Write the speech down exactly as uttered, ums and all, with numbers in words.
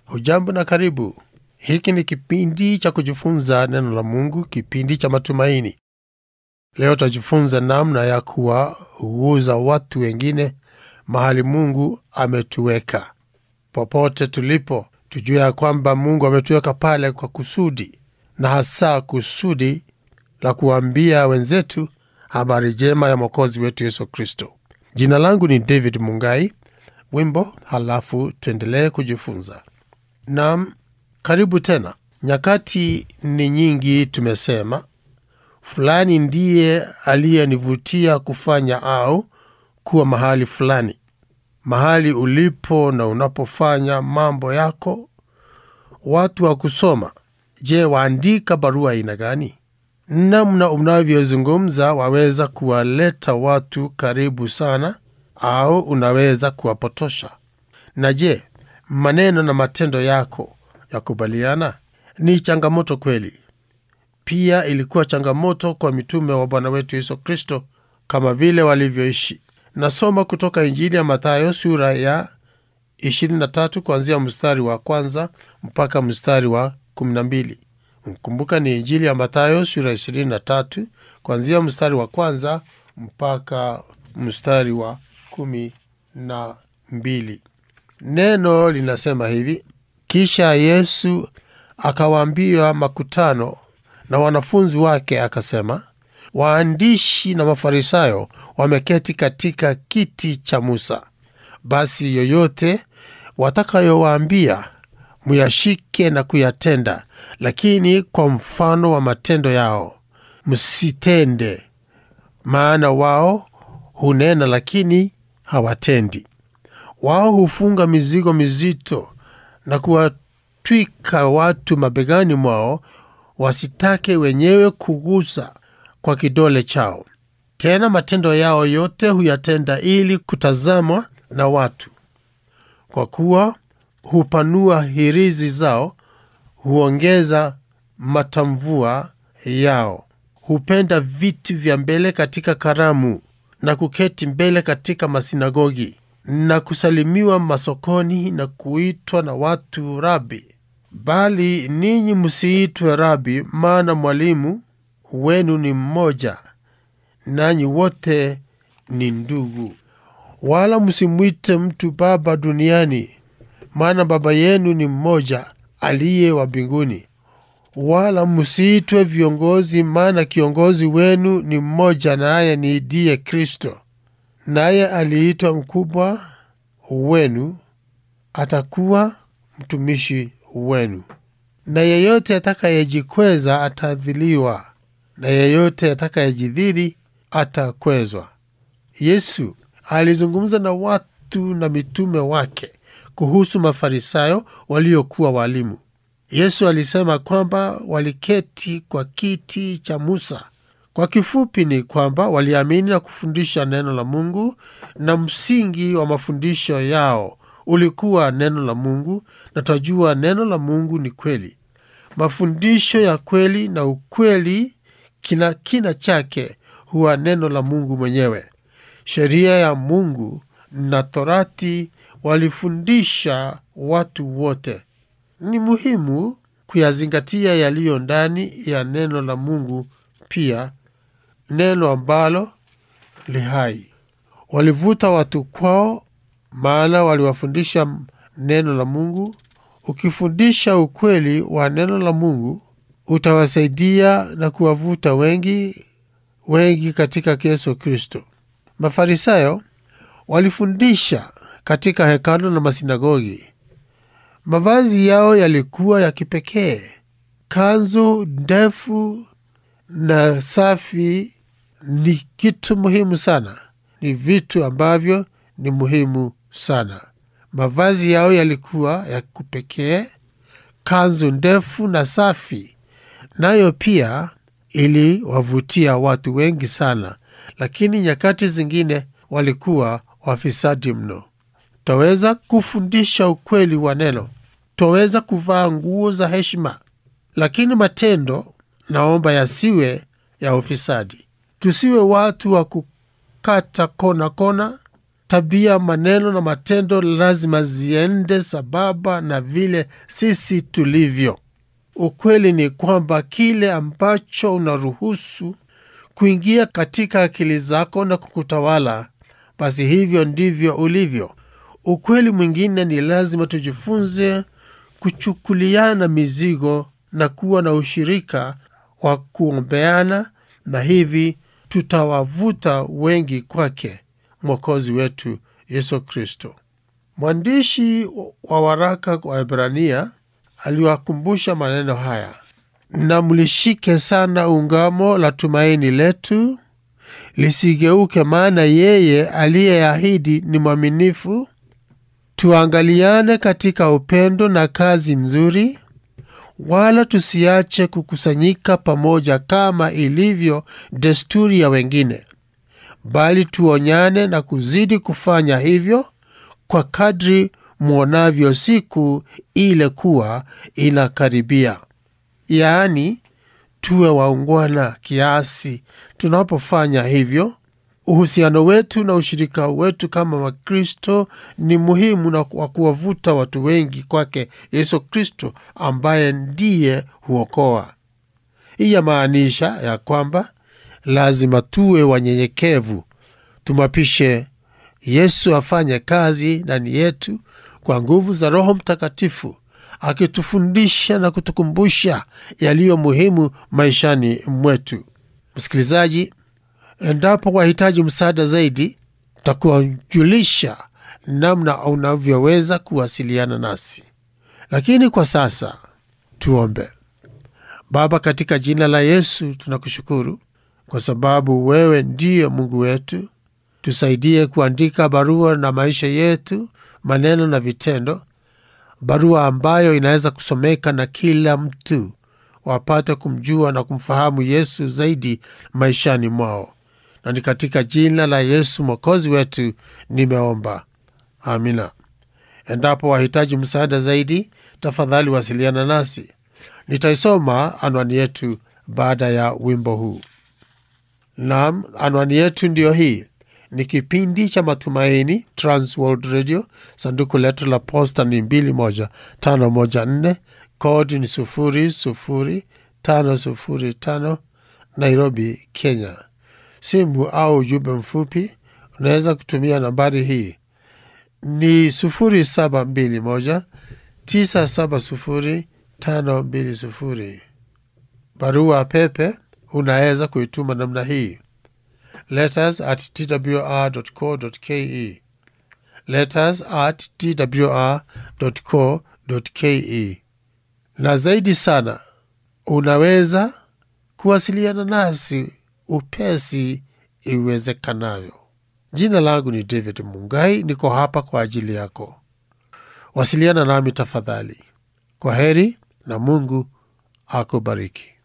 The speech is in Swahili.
Hujambo na karibu. Hiki ni kipindi cha kujifunza neno la Mungu, kipindi cha matumaini. Leo tutajifunza namna ya kuwaguza watu wengine mahali Mungu ametuweka. Popote tulipo, tujue ya kwamba Mungu ametuweka pale kwa kusudi, na hasa kusudi la kuambia wenzetu habari njema ya Mwokozi wetu Yesu Kristo. Jina langu ni David Mungai. Wimbo halafu tuendelee kujifunza. Naam, karibu tena. Nyakati ni nyingi tumesema fulani ndiye aliyenivutia kufanya au kuwa mahali fulani. Mahali ulipo na unapofanya mambo yako, watu wa kusoma, je, waandika barua aina gani? Namna unavyozungumza waweza kuwaleta watu karibu sana au unaweza kuwapotosha. Na je, maneno na matendo yako yakubaliana? Ni changamoto kweli. Pia ilikuwa changamoto kwa mitume wa Bwana wetu Yesu Kristo kama vile walivyoishi. Nasoma kutoka Injili ya Mathayo sura ya ishirini na tatu kuanzia mstari wa kwanza mpaka mstari wa kumi na mbili. Mkumbuka ni Injili ya Mathayo sura ishirini na tatu kuanzia mstari wa kwanza mpaka mstari wa kumi na mbili. Neno linasema hivi: kisha Yesu akawaambia makutano na wanafunzi wake akasema, waandishi na Mafarisayo wameketi katika kiti cha Musa. Basi yoyote watakayowaambia muyashike na kuyatenda, lakini kwa mfano wa matendo yao msitende, maana wao hunena lakini hawatendi. Wao hufunga mizigo mizito na kuwatwika watu mabegani mwao, wasitake wenyewe kugusa kwa kidole chao. Tena matendo yao yote huyatenda ili kutazamwa na watu. Kwa kuwa hupanua hirizi zao, huongeza matamvua yao. Hupenda viti vya mbele katika karamu na kuketi mbele katika masinagogi na kusalimiwa masokoni na kuitwa na watu rabi. Bali ninyi msiitwe rabi, maana mwalimu wenu ni mmoja, nanyi wote ni ndugu. Wala msimwite mtu baba duniani, maana baba yenu ni mmoja aliye wa mbinguni. Wala msiitwe viongozi, maana kiongozi wenu ni mmoja, naye ni ndiye Kristo. Naye aliitwa mkubwa wenu atakuwa mtumishi wenu. Na yeyote atakayejikweza atadhiliwa, na yeyote atakayejidhili atakwezwa. Yesu alizungumza na watu na mitume wake kuhusu Mafarisayo waliokuwa walimu. Yesu alisema kwamba waliketi kwa kiti cha Musa. Kwa kifupi ni kwamba waliamini na kufundisha neno la Mungu, na msingi wa mafundisho yao ulikuwa neno la Mungu, na tajua neno la Mungu ni kweli. Mafundisho ya kweli na ukweli kina kina chake huwa neno la Mungu mwenyewe. Sheria ya Mungu na Torati walifundisha watu wote. Ni muhimu kuyazingatia yaliyo ndani ya neno la Mungu, pia neno ambalo li hai. Walivuta watu kwao, maana waliwafundisha neno la Mungu. Ukifundisha ukweli wa neno la Mungu, utawasaidia na kuwavuta wengi wengi katika Yesu Kristo. Mafarisayo walifundisha katika hekalu na masinagogi. Mavazi yao yalikuwa ya kipekee. Kanzu ndefu na safi ni kitu muhimu sana. Ni vitu ambavyo ni muhimu sana. Mavazi yao yalikuwa ya kipekee, kanzu ndefu na safi, nayo pia ili wavutia watu wengi sana. Lakini nyakati zingine walikuwa wafisadi mno. Taweza kufundisha ukweli wa neno, taweza kuvaa nguo za heshima, lakini matendo naomba yasiwe ya ufisadi. Tusiwe watu wa kukata kona kona tabia, maneno na matendo lazima ziende sababa na vile sisi tulivyo. Ukweli ni kwamba kile ambacho unaruhusu kuingia katika akili zako na kukutawala, basi hivyo ndivyo ulivyo. Ukweli mwingine ni lazima tujifunze kuchukuliana mizigo na kuwa na ushirika wa kuombeana, na hivi tutawavuta wengi kwake Mwokozi wetu Yesu Kristo. Mwandishi wa waraka kwa Waebrania aliwakumbusha maneno haya: na mlishike sana ungamo la tumaini letu, lisigeuke, maana yeye aliyeahidi ni mwaminifu. Tuangaliane katika upendo na kazi nzuri, wala tusiache kukusanyika pamoja kama ilivyo desturi ya wengine, bali tuonyane na kuzidi kufanya hivyo, kwa kadri muonavyo siku ile kuwa inakaribia. Yaani, tuwe waungwana kiasi tunapofanya hivyo. Uhusiano wetu na ushirika wetu kama Wakristo ni muhimu na kwa kuwavuta watu wengi kwake Yesu Kristo, ambaye ndiye huokoa. Hii yamaanisha ya kwamba lazima tuwe wanyenyekevu, tumapishe Yesu afanye kazi ndani yetu kwa nguvu za Roho Mtakatifu, akitufundisha na kutukumbusha yaliyo muhimu maishani mwetu. Msikilizaji, endapo wahitaji msaada zaidi, tutakujulisha namna unavyoweza kuwasiliana nasi. Lakini kwa sasa tuombe. Baba, katika jina la Yesu tunakushukuru kwa sababu wewe ndiye Mungu wetu. Tusaidie kuandika barua na maisha yetu, maneno na vitendo, barua ambayo inaweza kusomeka na kila mtu wapate kumjua na kumfahamu Yesu zaidi maishani mwao. Na ni katika jina la Yesu Mwokozi wetu nimeomba. Amina. Endapo wahitaji msaada zaidi, tafadhali wasiliana nasi. Nitaisoma anwani yetu baada ya wimbo huu. Naam, anwani yetu ndio hii. Ni kipindi cha Matumaini, Trans World Radio. Sanduku letu la posta ni mbili moja tano moja nne, kodi ni sufuri sufuri tano sufuri tano, Nairobi, Kenya. Simu au ujumbe mfupi unaweza kutumia nambari hii ni sufuri saba mbili moja tisa saba sufuri tano mbili sufuri. Barua pepe unaweza kuituma namna hii: letters at t w r dot co dot k e, letters at t w r dot co dot k e. Na zaidi sana, unaweza kuwasiliana nasi upesi iwezekanavyo. Jina langu ni David Mungai, niko hapa kwa ajili yako. Wasiliana nami tafadhali. Kwa heri na Mungu akubariki.